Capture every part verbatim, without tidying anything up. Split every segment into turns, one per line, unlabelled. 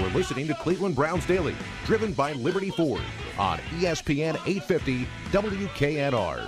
You're listening to Cleveland Browns Daily, driven by Liberty Ford on E S P N eight fifty W K N R.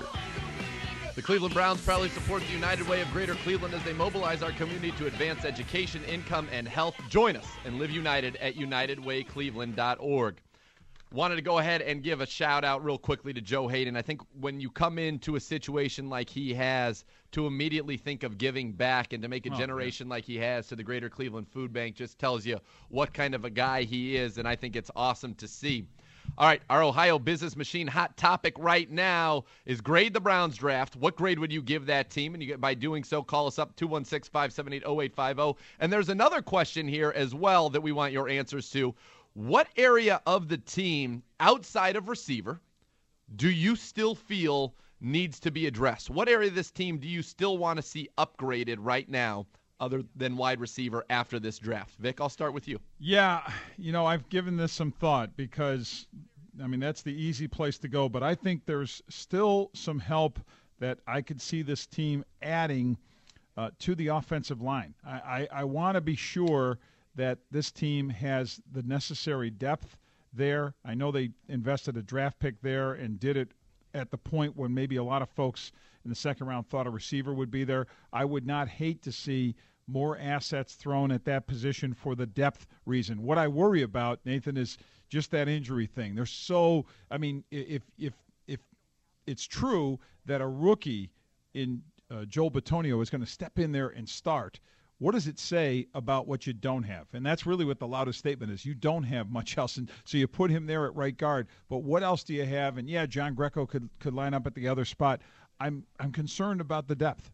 The Cleveland Browns proudly support the United Way of Greater Cleveland as they mobilize our community to advance education, income, and health. Join us and live united at united way cleveland dot org. Wanted to go ahead and give a shout-out real quickly to Joe Hayden. I think when you come into a situation like he has, to immediately think of giving back and to make a oh, generation yeah. like he has to the Greater Cleveland Food Bank just tells you what kind of a guy he is, and I think it's awesome to see. All right, our Ohio Business Machine hot topic right now is grade the Browns draft. What grade would you give that team? And you get, by doing so, call us up, two one six, five seven eight, oh eight five oh. And there's another question here as well that we want your answers to. What area of the team outside of receiver do you still feel needs to be addressed? What area of this team do you still want to see upgraded right now other than wide receiver after this draft? Vic, I'll start with you.
Yeah, you know, I've given this some thought because, I mean, that's the easy place to go. But I think there's still some help that I could see this team adding uh, to the offensive line. I, I, I want to be sure that this team has the necessary depth there. I know they invested a draft pick there and did it at the point when maybe a lot of folks in the second round thought a receiver would be there. I would not hate to see more assets thrown at that position for the depth reason. What I worry about, Nathan, is just that injury thing. They're so – I mean, if if if it's true that a rookie in uh, Joel Bitonio is going to step in there and start – what does it say about what you don't have? And that's really what the loudest statement is. You don't have much else, and so you put him there at right guard. But what else do you have? And, yeah, John Greco could could line up at the other spot. I'm I'm concerned about the depth.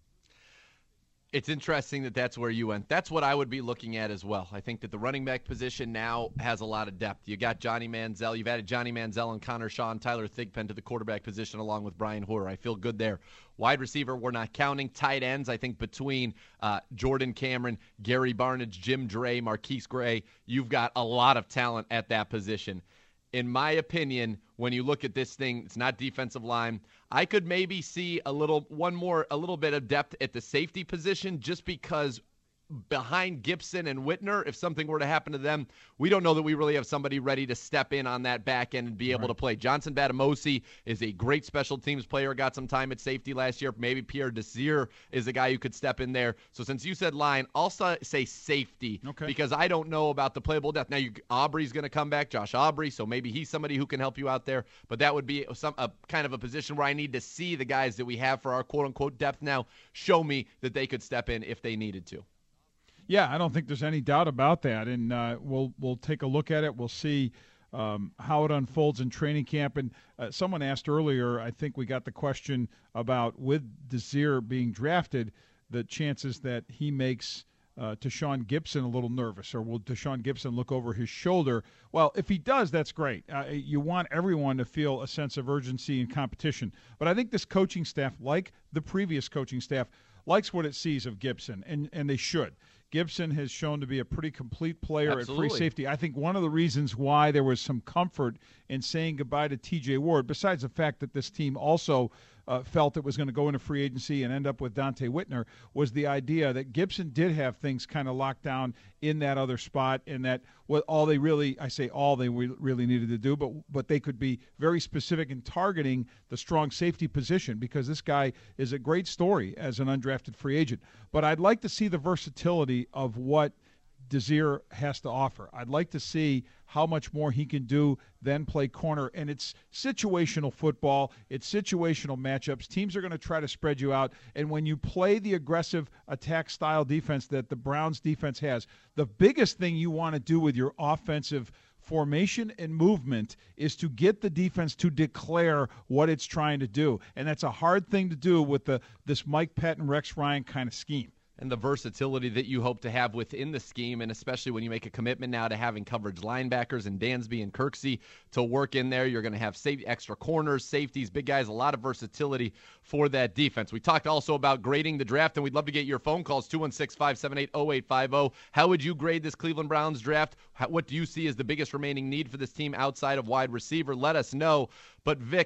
It's interesting that that's where you went. That's what I would be looking at as well. I think that the running back position now has a lot of depth. You got Johnny Manziel. You've added Johnny Manziel and Connor Shaw and Tyler Thigpen to the quarterback position along with Brian Hoyer. I feel good there. Wide receiver, we're not counting. Tight ends, I think between uh, Jordan Cameron, Gary Barnidge, Jim Dre, Marquise Gray, you've got a lot of talent at that position. In my opinion, when you look at this thing, it's not defensive line. I could maybe see a little one more, a little bit of depth at the safety position just because behind Gibson and Whitner, if something were to happen to them, we don't know that we really have somebody ready to step in on that back end and be able right. to play. Johnson Batamosi is a great special teams player, got some time at safety last year. Maybe Pierre Desir is a guy who could step in there. So since you said line, I'll say safety okay. because I don't know about the playable depth. Now, you, Aubrey's going to come back, Josh Aubrey, so maybe he's somebody who can help you out there. But that would be some a kind of a position where I need to see the guys that we have for our quote-unquote depth now show me that they could step in if they needed to.
Yeah, I don't think there's any doubt about that, and uh, we'll we'll take a look at it. We'll see um, how it unfolds in training camp. And uh, someone asked earlier, I think we got the question about with Desir being drafted, the chances that he makes uh, Tashaun Gibson a little nervous, or will Tashaun Gibson look over his shoulder? Well, if he does, that's great. Uh, you want everyone to feel a sense of urgency and competition. But I think this coaching staff, like the previous coaching staff, likes what it sees of Gibson, and, and they should. Gibson has shown to be a pretty complete player
Absolutely.
at free safety. I think one of the reasons why there was some comfort in saying goodbye to T J Ward, besides the fact that this team also uh, felt it was going to go into free agency and end up with Dante Whitner, was the idea that Gibson did have things kind of locked down in that other spot, and that what all they really, I say all they re- really needed to do, but but they could be very specific in targeting the strong safety position, because this guy is a great story as an undrafted free agent. But I'd like to see the versatility of what Desir has to offer. I'd like to see how much more he can do than play corner. And it's situational football. It's situational matchups. Teams are going to try to spread you out. And when you play the aggressive attack style defense that the Browns defense has, the biggest thing you want to do with your offensive formation and movement is to get the defense to declare what it's trying to do. And that's a hard thing to do with the this Mike Patton, Rex Ryan kind of scheme.
And the versatility that you hope to have within the scheme, and especially when you make a commitment now to having coverage linebackers and Dansby and Kirksey to work in there. You're going to have safe, extra corners, safeties, big guys, a lot of versatility for that defense. We talked also about grading the draft, and we'd love to get your phone calls, two one six, five seven eight, oh eight five oh. How would you grade this Cleveland Browns draft? How, what do you see as the biggest remaining need for this team outside of wide receiver? Let us know. But, Vic,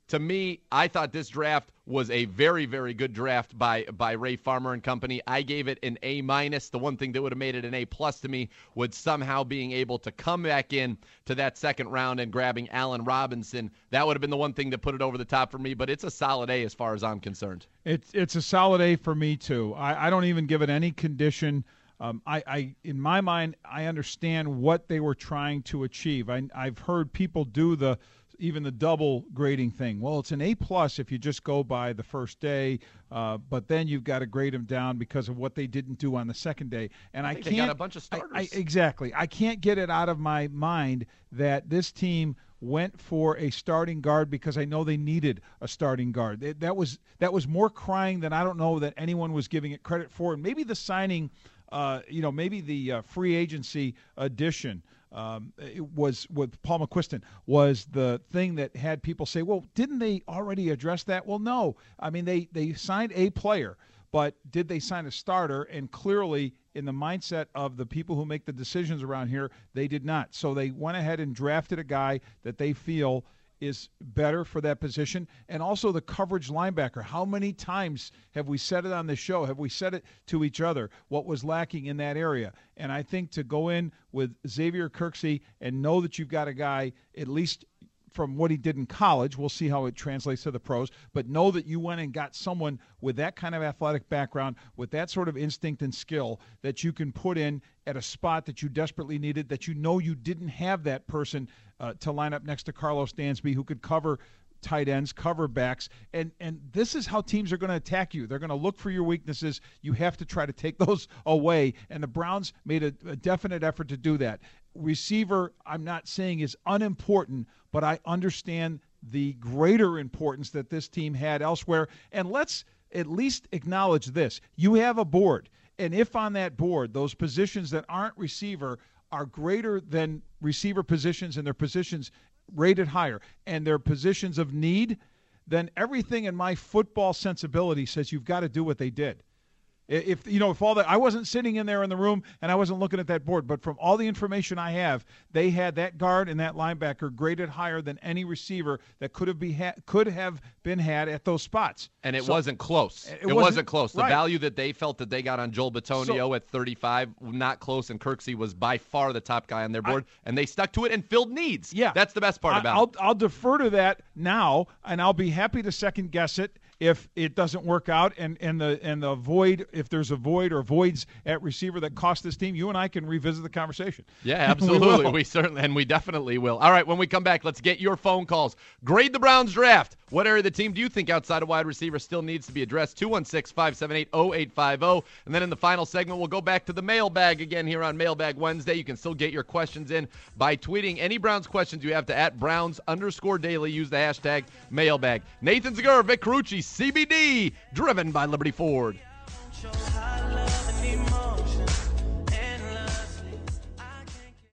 to me, I thought this draft was a very, very good draft by by Ray Farmer and company. I gave it an A minus. The one thing that would have made it an A plus to me would somehow being able to come back in to that second round and grabbing Allen Robinson. That would have been the one thing that put it over the top for me. But it's a solid A as far as I'm concerned.
It's it's a solid A for me too. I, I don't even give it any condition. Um, I, I, in my mind, I understand what they were trying to achieve. I, I've heard people do the even the double grading thing. Well, it's an A plus if you just go by the first day, uh, but then you've got to grade them down because of what they didn't do on the second day. And I,
I
can't.
They got a bunch of starters.
I, I, exactly. I can't get it out of my mind that this team went for a starting guard because I know they needed a starting guard. It, that was that was more crying than I don't know that anyone was giving it credit for. And maybe the signing. Uh, you know, maybe the uh, free agency addition um, it was with Paul McQuiston was the thing that had people say, well, didn't they already address that? Well, no. I mean, they, they signed a player, but did they sign a starter? And clearly, in the mindset of the people who make the decisions around here, they did not. So they went ahead and drafted a guy that they feel is better for that position, and also the coverage linebacker. How many times have we said it on the show? Have we said it to each other, what was lacking in that area? And I think to go in with Xavier Kirksey and know that you've got a guy, at least from what he did in college, we'll see how it translates to the pros, but know that you went and got someone with that kind of athletic background, with that sort of instinct and skill that you can put in at a spot that you desperately needed, that you know you didn't have that person uh, to line up next to Carlos Dansby who could cover tight ends, cover backs, and and this is how teams are going to attack you. They're going to look for your weaknesses. You have to try to take those away, and the Browns made a, a definite effort to do that. Receiver, I'm not saying is unimportant, but I understand the greater importance that this team had elsewhere, and let's at least acknowledge this. You have a board, and if on that board those positions that aren't receiver are greater than receiver positions and their positions rated higher and their positions of need, then everything in my football sensibility says you've got to do what they did. If you know, if all that, I wasn't sitting in there in the room and I wasn't looking at that board, but from all the information I have, they had that guard and that linebacker graded higher than any receiver that could have be ha- could have been had at those spots.
And it
so,
wasn't close.
It,
it
wasn't,
wasn't close. The
right.
value that they felt that they got on Joel Bitonio
so,
at thirty-five, not close, and Kirksey was by far the top guy on their board, I, and they stuck to it and filled needs.
Yeah,
that's the best part
I,
about
I'll,
it.
I'll defer to that now, and I'll be happy to second guess it if it doesn't work out, and, and the and the void, if there's a void or voids at receiver that cost this team, you and I can revisit the conversation.
Yeah, absolutely.
we,
we certainly, and we definitely will. All right, when we come back, let's get your phone calls. Grade the Browns draft. What area of the team do you think outside of wide receiver still needs to be addressed? two one six, five seven eight, zero eight five zero. And then in the final segment, we'll go back to the mailbag again here on Mailbag Wednesday. You can still get your questions in by tweeting any Browns questions you have to at Browns underscore daily. Use the hashtag mailbag. Nathan Zegura, Vic Carucci, C B D, driven by Liberty Ford.